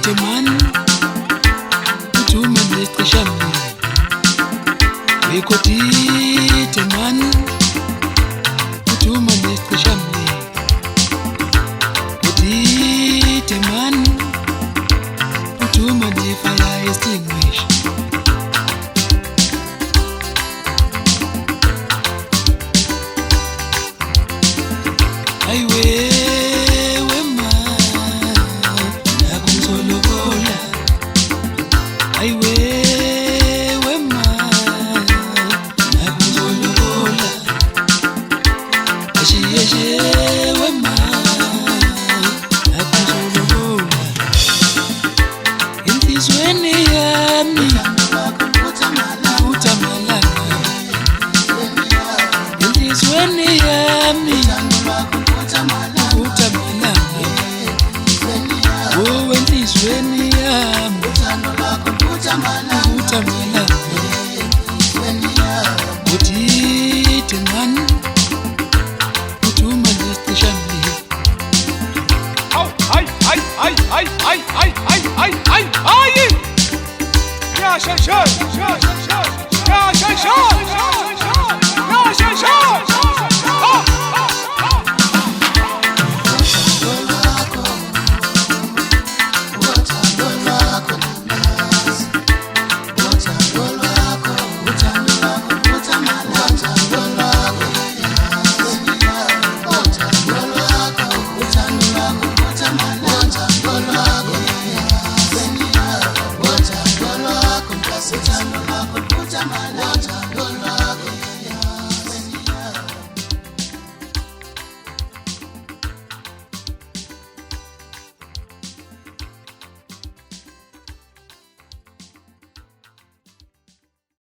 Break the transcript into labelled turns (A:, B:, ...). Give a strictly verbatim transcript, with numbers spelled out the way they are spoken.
A: Udite man Utuma nestishamni Wekodite man Utuma nestishamni Udite man Utuma ne fire extinguish Highway Highway wema nakuzolola Ashiye wema nakuzolola Intizweni yami utamalanga Intizweni yami utamalanga Oh intizweni yami Utamala Udite man Utuma nestishamni
B: Ay ay ay ay ay ay ay ay ay ay ay Ya şaşır